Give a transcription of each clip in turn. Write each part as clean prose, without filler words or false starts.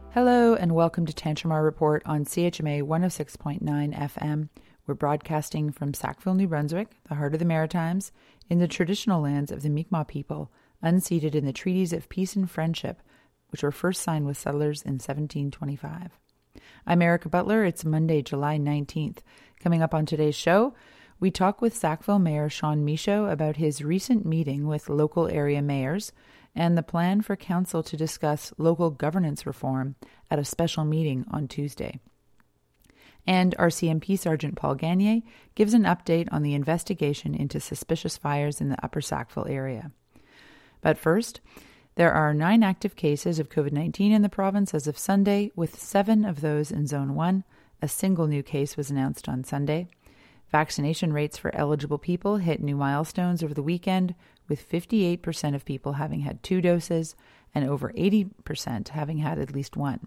Hello and welcome to Tantramar Report on CHMA 106.9 FM. We're broadcasting from Sackville, New Brunswick, the heart of the Maritimes, in the traditional lands of the Mi'kmaq people, unceded in the treaties of peace and friendship, which were first signed with settlers in 1725. I'm Erica Butler. It's Monday, July 19th. Coming up on today's show, we talk with Sackville Mayor Sean Michaud about his recent meeting with local area mayors and the plan for council to discuss local governance reform at a special meeting on Tuesday. And RCMP Sergeant Paul Gagner gives an update on the investigation into suspicious fires in the Upper Sackville area. But first, there are 9 active cases of COVID-19 in the province as of Sunday, with 7 of those in Zone 1. A single new case was announced on Sunday. Vaccination rates for eligible people hit new milestones over the weekend, with 58% of people having had 2 doses and over 80% having had at least 1.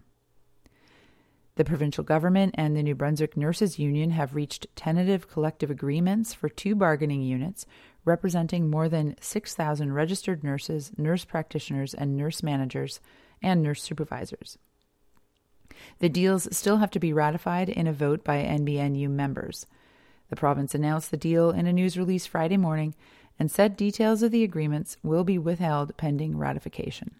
The provincial government and the New Brunswick Nurses Union have reached tentative collective agreements for 2 bargaining units representing more than 6,000 registered nurses, nurse practitioners, and nurse managers, and nurse supervisors. The deals still have to be ratified in a vote by NBNU members. The province announced the deal in a news release Friday morning and said details of the agreements will be withheld pending ratification.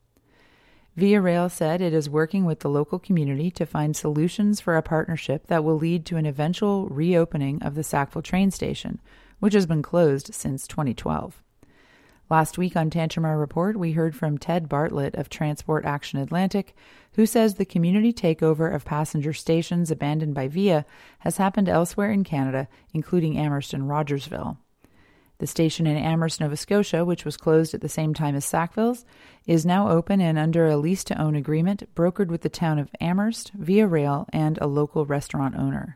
Via Rail said it is working with the local community to find solutions for a partnership that will lead to an eventual reopening of the Sackville train station, which has been closed since 2012. Last week on Tantramar Report, we heard from Ted Bartlett of Transport Action Atlantic, who says the community takeover of passenger stations abandoned by Via has happened elsewhere in Canada, including Amherst and Rogersville. The station in Amherst, Nova Scotia, which was closed at the same time as Sackville's, is now open and under a lease-to-own agreement brokered with the town of Amherst, Via Rail, and a local restaurant owner.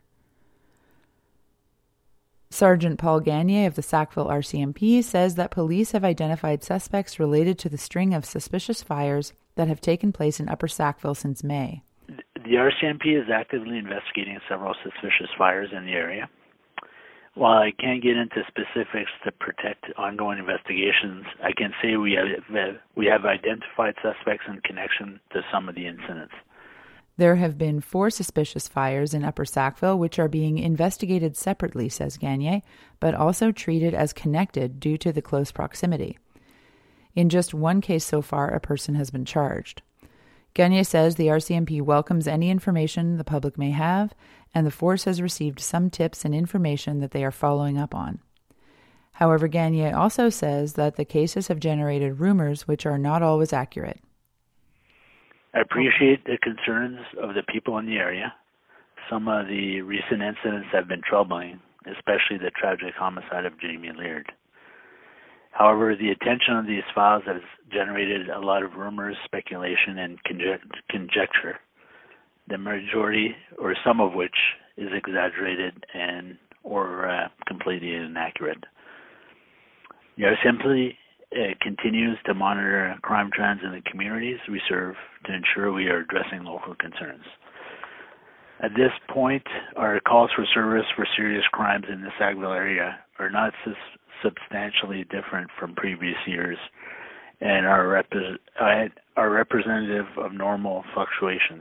Sergeant Paul Gagner of the Sackville RCMP says that police have identified suspects related to the string of suspicious fires that have taken place in Upper Sackville since May. The RCMP is actively investigating several suspicious fires in the area. While I can't get into specifics to protect ongoing investigations, I can say we have identified suspects in connection to some of the incidents. There have been 4 suspicious fires in Upper Sackville, which are being investigated separately, says Gagner, but also treated as connected due to the close proximity. In just 1 case so far, a person has been charged. Gagner says the RCMP welcomes any information the public may have, and the force has received some tips and information that they are following up on. However, Gagner also says that the cases have generated rumors which are not always accurate. I appreciate the concerns of the people in the area. Some of the recent incidents have been troubling, especially the tragic homicide of Jamie Laird. However, the attention of these files has generated a lot of rumors, speculation, and conjecture, the majority or some of which is exaggerated and or completely inaccurate. The RCMP continues to monitor crime trends in the communities we serve to ensure we are addressing local concerns. At this point, our calls for service for serious crimes in the Sackville area are not substantially different from previous years and are representative of normal fluctuations.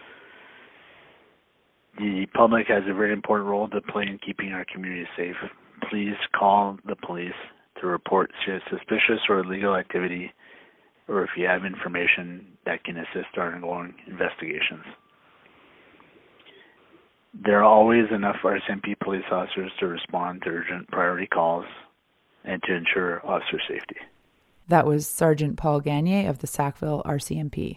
The public has a very important role to play in keeping our community safe. Please call the police to report suspicious or illegal activity, or if you have information that can assist our ongoing investigations. There are always enough RCMP police officers to respond to urgent priority calls and to ensure officer safety. That was Sergeant Paul Gagner of the Sackville RCMP.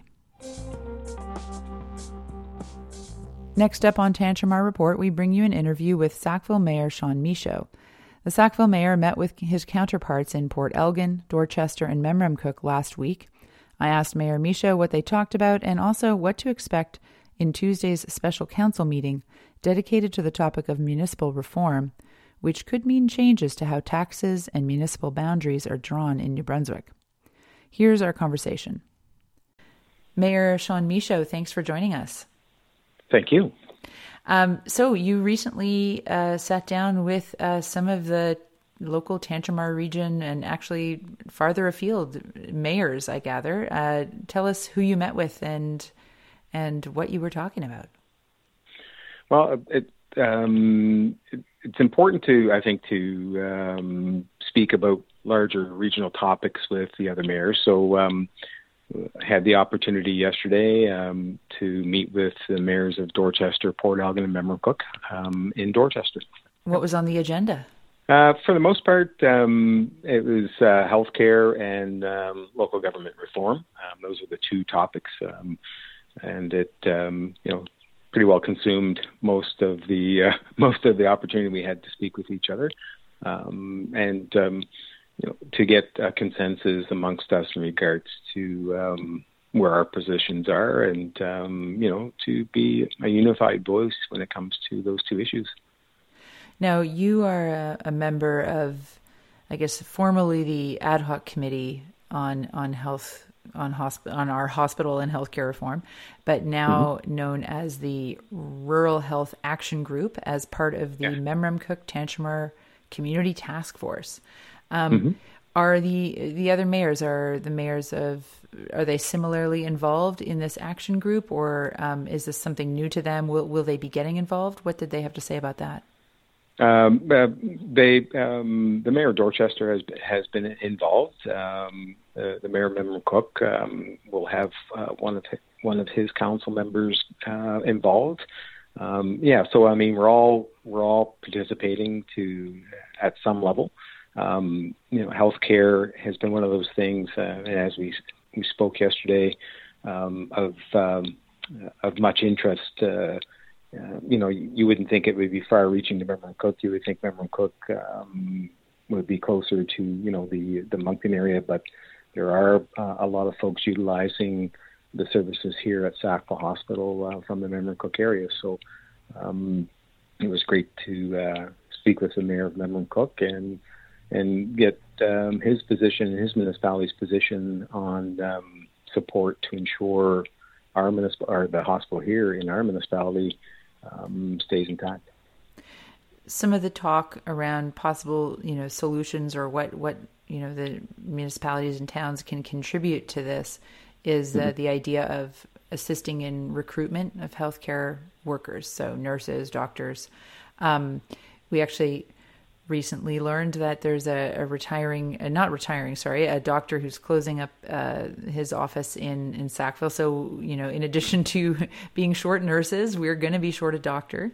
Next up on Tantramar Report, we bring you an interview with Sackville Mayor Sean Michaud. The Sackville Mayor met with his counterparts in Port Elgin, Dorchester, and Memramcook last week. I asked Mayor Michaud what they talked about and also what to expect in Tuesday's special council meeting dedicated to the topic of municipal reform, which could mean changes to how taxes and municipal boundaries are drawn in New Brunswick. Here's our conversation. Mayor Sean Michaud, thanks for joining us. Thank you. So you recently sat down with some of the local Tantramar region and actually farther afield mayors, I gather. Tell us who you met with and and what you were talking about. Well, it's important to, I think, to speak about larger regional topics with the other mayors. So I had the opportunity yesterday to meet with the mayors of Dorchester, Port Elgin, and Memramcook in Dorchester. What was on the agenda? For the most part, it was healthcare and local government reform. Those are the two topics, and it, pretty well consumed most of the opportunity we had to speak with each other, and to get a consensus amongst us in regards to where our positions are, and to be a unified voice when it comes to those two issues. Now, you are a member of, I guess, formerly the ad hoc committee on health, on our hospital and healthcare reform, but now known as the Rural Health Action Group as part of the Memramcook-Tantramar Community Task Force. Are the other mayors, are they similarly involved in this action group, or is this something new to them? Will they be getting involved? What did they have to say about that? The mayor of Dorchester has been involved. The mayor of Memramcook will have one of his council members involved. So I mean, we're all participating at some level. Healthcare has been one of those things, as we spoke yesterday, of much interest. You wouldn't think it would be far-reaching to Memramcook. You would think Memramcook would be closer to, the Moncton area, but there are a lot of folks utilizing the services here at Sackville Hospital from the Memramcook area. So it was great to speak with the mayor of Memramcook and get his position, his municipality's position on support to ensure the hospital here in our municipality stays intact. Some of the talk around possible, solutions, or what the municipalities and towns can contribute to this is the idea of assisting in recruitment of healthcare workers, so nurses, doctors. We actually recently learned that there's a doctor who's closing up his office in Sackville. So, in addition to being short nurses, we're going to be short a doctor.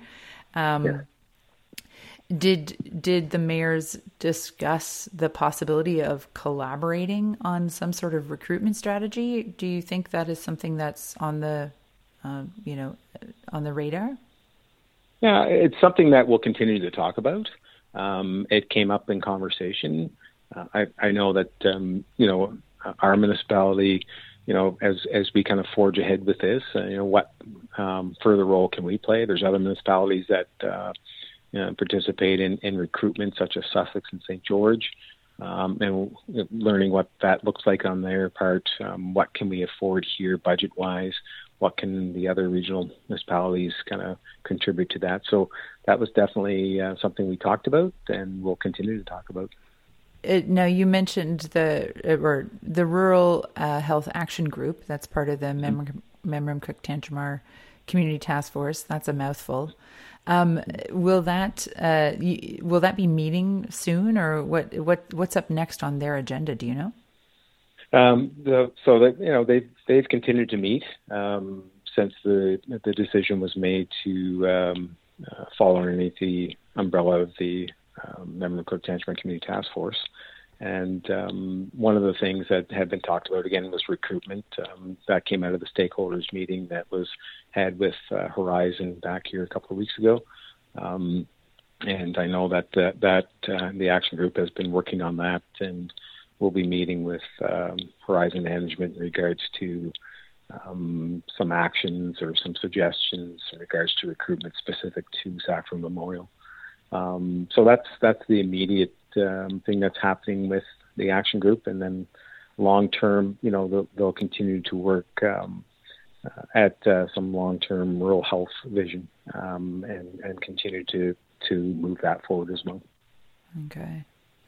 Did the mayors discuss the possibility of collaborating on some sort of recruitment strategy? Do you think that is something that's on the, on the radar? Yeah, it's something that we'll continue to talk about. It came up in conversation. I know that, our municipality, as we kind of forge ahead with this, what further role can we play? There's other municipalities that participate in recruitment, such as Sussex and St. George, and learning what that looks like on their part. What can we afford here budget-wise? What can the other regional municipalities kind of contribute to that? So that was definitely something we talked about, and we'll continue to talk about. Now, you mentioned the Rural Health Action Group. That's part of the Memramcook-Tantramar Community Task Force. That's a mouthful. Will that be meeting soon, or what's up next on their agenda? Do you know? They've continued to meet since the decision was made to fall underneath the umbrella of the Memramcook-Tantramar Community Task Force. And one of the things that had been talked about again was recruitment. That came out of the stakeholders meeting that was had with Horizon back here a couple of weeks ago. And I know that the action group has been working on that, and we'll be meeting with Horizon Management in regards to some actions or some suggestions in regards to recruitment specific to Sackville Memorial. So that's the immediate thing that's happening with the action group, and then long term, they'll continue to work at some long term rural health vision, and continue to move that forward as well. Okay.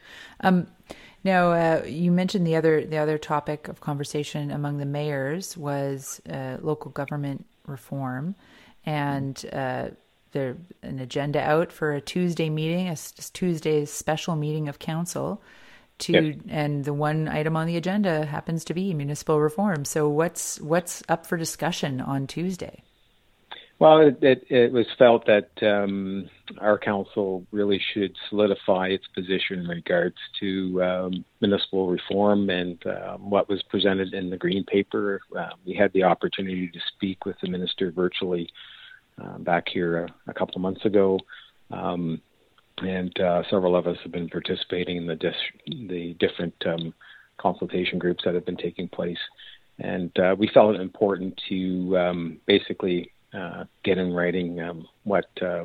Now, you mentioned the other topic of conversation among the mayors was local government reform, and there's an agenda out for a Tuesday meeting, a Tuesday's special meeting of council. And the one item on the agenda happens to be municipal reform. So what's up for discussion on Tuesday? Well, it was felt that our council really should solidify its position in regards to municipal reform and what was presented in the Green Paper. We had the opportunity to speak with the minister virtually back here a couple of months ago. And several of us have been participating in the different consultation groups that have been taking place. And we felt it important to basically get in writing what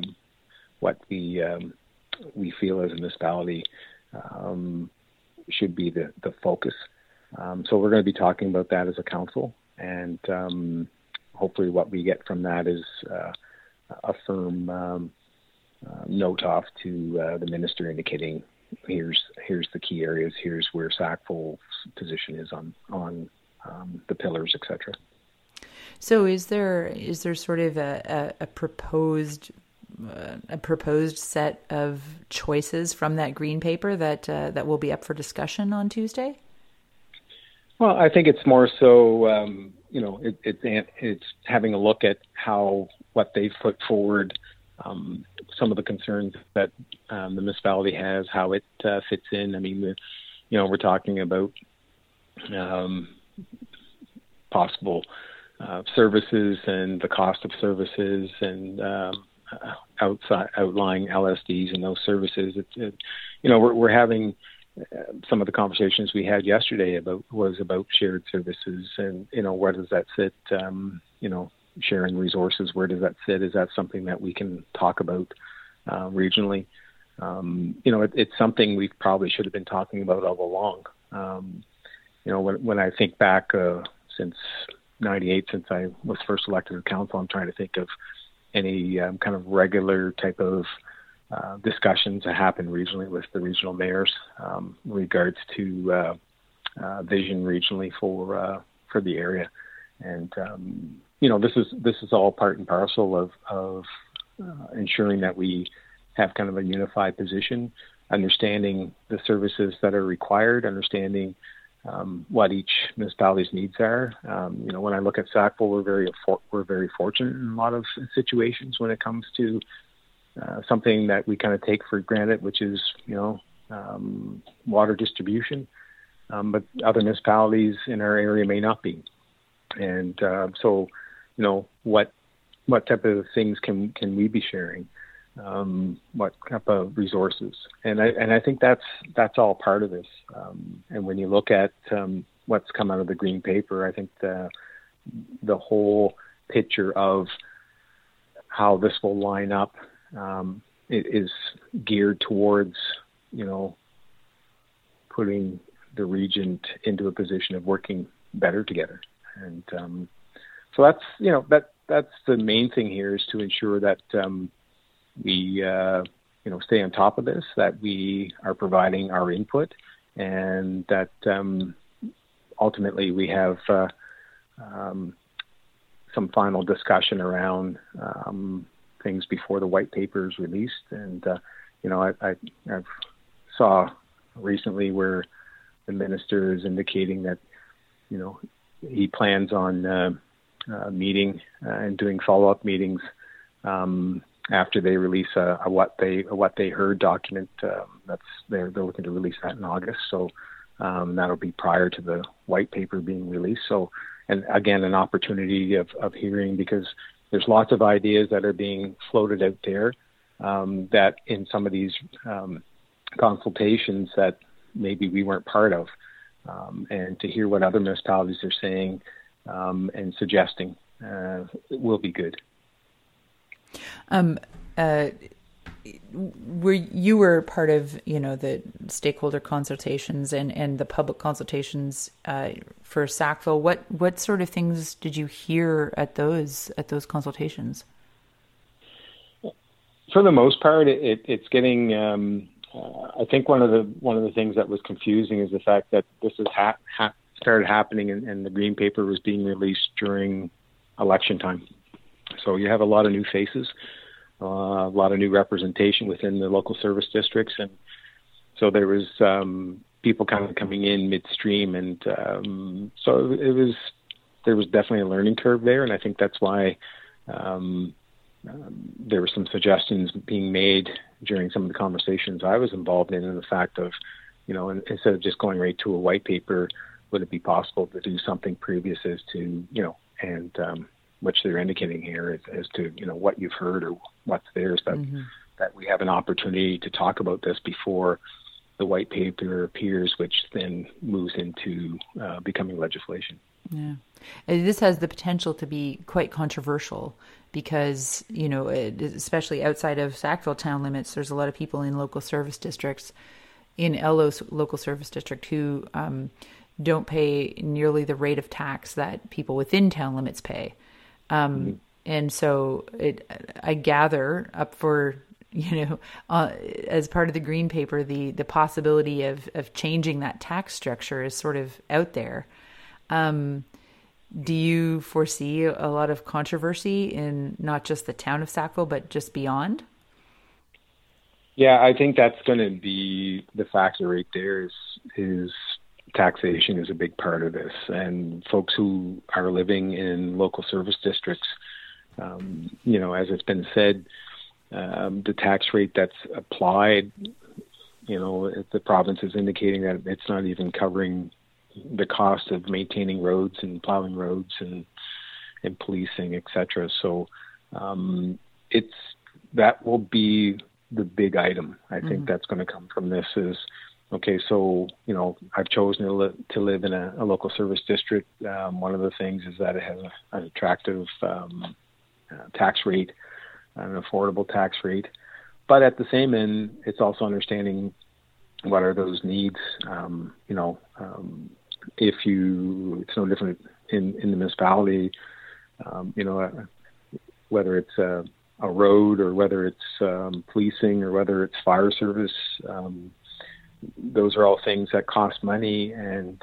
we feel as a municipality should be the focus. So we're going to be talking about that as a council. And hopefully what we get from that is a firm note off to the minister indicating here's the key areas, here's where Sackville's position is on the pillars, etc. So is there sort of a proposed set of choices from that Green Paper that will be up for discussion on Tuesday? Well, I think it's more so it's having a look at what they've put forward. Some of the concerns that the municipality has, how it fits in. I mean, we're talking about possible services and the cost of services and outlying LSDs and those services. We're having some of the conversations we had yesterday was about shared services and where does that sit? Sharing resources, where does that sit? Is that something that we can talk about regionally? It's something we probably should have been talking about all along. When I think back since '98, since I was first elected to council, I'm trying to think of any kind of regular type of discussions that happen regionally with the regional mayors in regards to vision regionally for the area. And this is all part and parcel of ensuring that we have kind of a unified position, understanding the services that are required, understanding what each municipality's needs are. When I look at Sackville, we're very fortunate in a lot of situations when it comes to something that we kind of take for granted, which is water distribution, but other municipalities in our area may not be. And so what type of things can we be sharing? What type of resources? And I think that's all part of this. And when you look at what's come out of the Green Paper, I think the whole picture of how this will line up it is geared towards putting the region into a position of working better together. And so that's the main thing here, is to ensure that we stay on top of this, that we are providing our input, and that ultimately we have some final discussion around things before the white paper is released. And I've saw recently where the minister is indicating that he plans on meeting and doing follow-up meetings after they release a what they heard document. They're looking to release that in August, so that'll be prior to the white paper being released. So, and again, an opportunity of hearing, because there's lots of ideas that are being floated out there that in some of these consultations that maybe we weren't part of, and to hear what other municipalities are saying and suggesting will be good. You were part of the stakeholder consultations and the public consultations for Sackville. What sort of things did you hear at those consultations? For the most part, it's getting. I think one of the things that was confusing is the fact that this has started happening, and the Green Paper was being released during election time. So you have a lot of new faces, a lot of new representation within the local service districts, and so there was people kind of coming in midstream, and so there was definitely a learning curve there, and I think that's why there were some suggestions being made during some of the conversations I was involved in the fact of, instead of just going right to a white paper, would it be possible to do something previous as to, and which they're indicating here as to, what you've heard or what's there, so that we have an opportunity to talk about this before the white paper appears, which then moves into becoming legislation. Yeah. This has the potential to be quite controversial because, especially outside of Sackville town limits, there's a lot of people in local service districts, in Ello's local service district, who don't pay nearly the rate of tax that people within town limits pay. And so I gather up for, as part of the green paper, the possibility of changing that tax structure is sort of out there. Do you foresee a lot of controversy in not just the town of Sackville, but just beyond? Yeah, I think that's going to be the factor right there is taxation is a big part of this. And folks who are living in local service districts, as it's been said, the tax rate that's applied, the province is indicating that it's not even covering the cost of maintaining roads and plowing roads and policing, et cetera. So that will be the big item. I think that's going to come from this is, okay, so, I've chosen to live in a local service district. One of the things is that it has an attractive tax rate, an affordable tax rate. But at the same end, it's also understanding what are those needs, it's no different in the municipality, whether it's a road or whether it's policing or whether it's fire service. Those are all things that cost money, and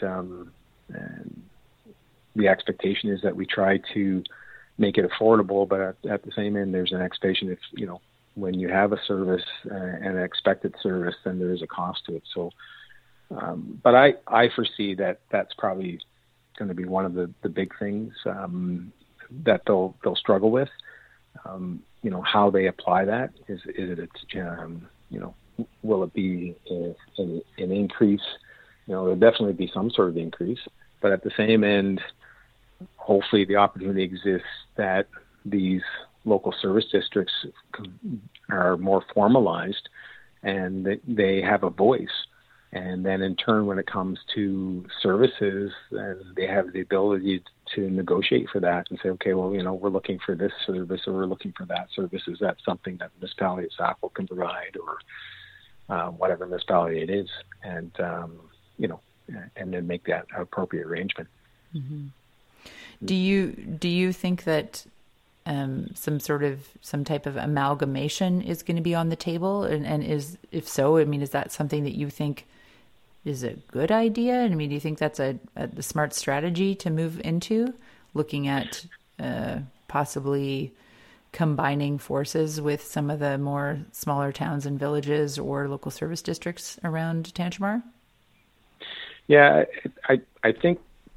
the expectation is that we try to make it affordable, but at the same end, there's an expectation if, when you have a service, an expected service, then there is a cost to it. So, but I foresee that that's probably going to be one of the big things that they'll struggle with. How they apply that is it will it be an increase? There'll definitely be some sort of increase, but at the same end, hopefully the opportunity exists that these local service districts are more formalized and that they have a voice. And then in turn, when it comes to services, then they have the ability to negotiate for that and say, okay, well, we're looking for this service or we're looking for that service. Is that something that the municipality of Sackville can provide, or whatever municipality it is? And, and then make that appropriate arrangement. Mm-hmm. Do you think that some type of amalgamation is going to be on the table? And if so, is that something that you think is a good idea? Do you think that's a smart strategy to move into, looking at possibly combining forces with some of the more smaller towns and villages or local service districts around Tantramar? Yeah, I think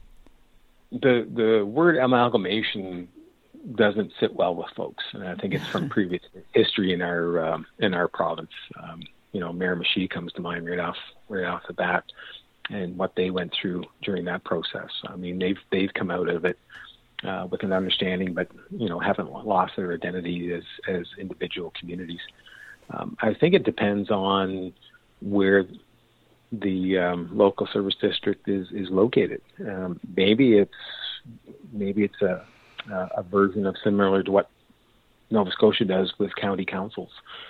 the word amalgamation doesn't sit well with folks, and I think it's from previous history in our province. Mayor Mashee comes to mind right off the bat, and what they went through during that process. They've come out of it with an understanding, but haven't lost their identity as individual communities. I think it depends on where the local service district is located. Maybe it's a version of similar to what Nova Scotia does with county councils.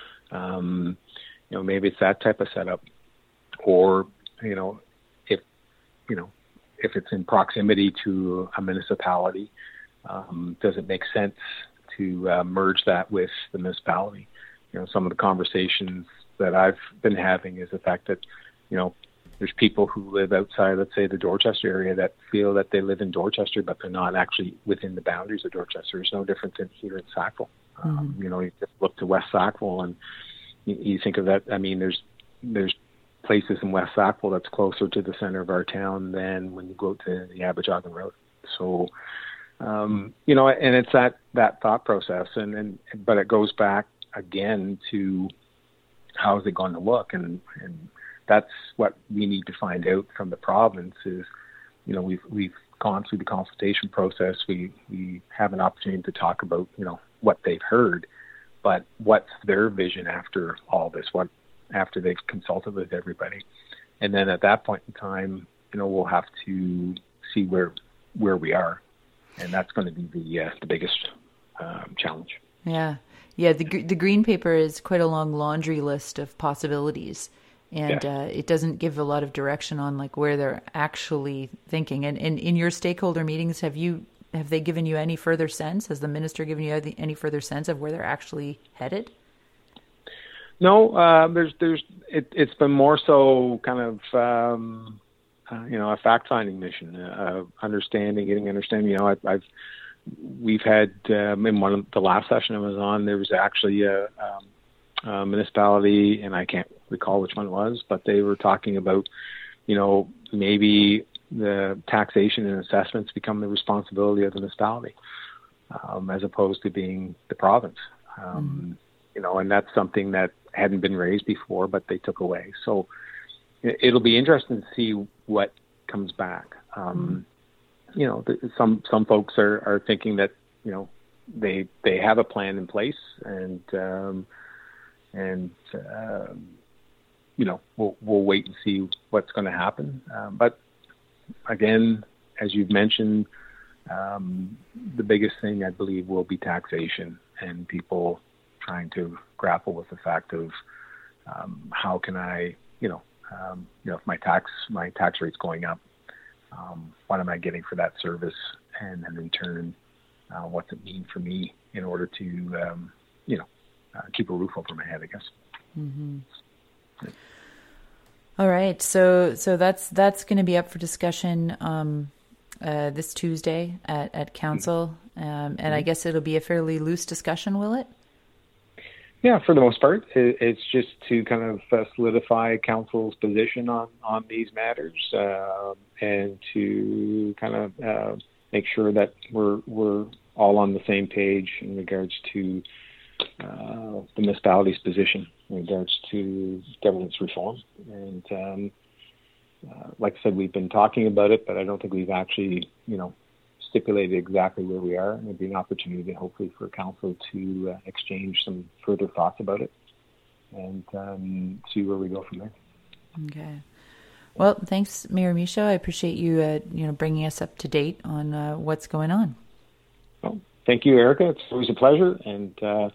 Maybe it's that type of setup, or if it's in proximity to a municipality, does it make sense to merge that with the municipality? Some of the conversations that I've been having is the fact that there's people who live outside, let's say, the Dorchester area that feel that they live in Dorchester, but they're not actually within the boundaries of Dorchester. It's no different than here in Sackville. You just look to West Sackville, and you think of that. I mean, there's places in West Sackville that's closer to the center of our town than when you go to the Abijogan Road. So, and it's that thought process, but it goes back again to how is it going to look, and that's what we need to find out from the province is, we've gone through the consultation process. We have an opportunity to talk about, what they've heard, but what's their vision after all this, after they've consulted with everybody. And then at that point in time, we'll have to see where we are. And that's going to be the biggest challenge. Yeah. Yeah. The green paper is quite a long laundry list of possibilities. And it doesn't give a lot of direction on like where they're actually thinking. And in your stakeholder meetings, have they given you any further sense? Has the minister given you any further sense of where they're actually headed? No, it's been more so kind of a fact-finding mission, getting understanding. We've had in one of the last session I was on, there was actually a municipality, and I can't recall which one it was, but they were talking about, maybe the taxation and assessments become the responsibility of the municipality, as opposed to being the province. And that's something that hadn't been raised before, but they took away. So it'll be interesting to see what comes back. Some folks are thinking that, they have a plan in place, and we'll wait and see what's going to happen. But again, as you've mentioned, the biggest thing I believe will be taxation and people trying to grapple with the fact of how can I, if my tax rate's going up, what am I getting for that service, and in return, what's it mean for me in order to, keep a roof over my head, I guess. Mm-hmm. Yeah. All right, so that's going to be up for discussion this Tuesday at council, and I guess it'll be a fairly loose discussion, will it? Yeah, for the most part, it's just to kind of solidify council's position on these matters, and to kind of make sure that we're all on the same page in regards to the municipality's position in regards to governance reform. And like I said, we've been talking about it, but I don't think we've actually, stipulated exactly where we are. And there'd be an opportunity, hopefully, for council to exchange some further thoughts about it and see where we go from there. Okay. Well, thanks, Mayor Michaud. I appreciate you, bringing us up to date on what's going on. Well, thank you, Erica. It's always a pleasure, and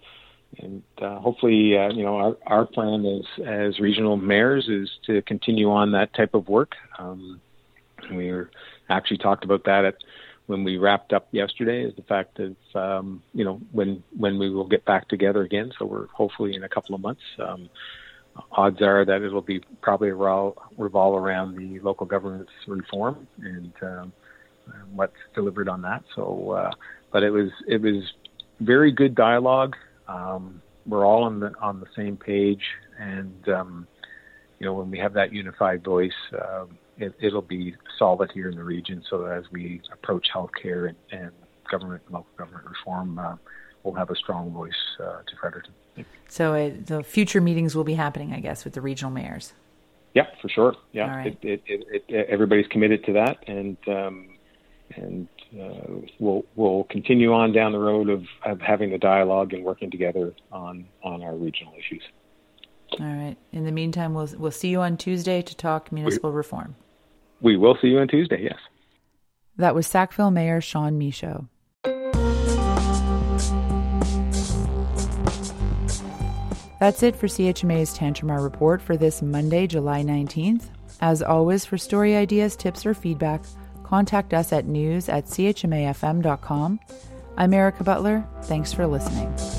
hopefully, our plan as regional mayors is to continue on that type of work. We were actually talked about that when we wrapped up yesterday, is the fact that when we will get back together again. So we're hopefully in a couple of months. Odds are that it'll be probably revolve around the local governance reform and what's delivered on that. So, but it was very good dialogue. We're all on the same page, and when we have that unified voice, it'll be solid here in the region. So as we approach healthcare and local government reform, we'll have a strong voice to Fredericton. So the future meetings will be happening, I guess, with the regional mayors. Yeah, for sure. Yeah, all right. Everybody's committed to that, and we'll continue on down the road of having the dialogue and working together on our regional issues. All right. In the meantime, we'll see you on Tuesday to talk municipal reform. We will see you on Tuesday, yes. That was Sackville Mayor Sean Michaud. That's it for CHMA's Tantramar Report for this Monday, July 19th. As always, for story ideas, tips, or feedback, contact us at news@chmafm.com. I'm Erica Butler. Thanks for listening.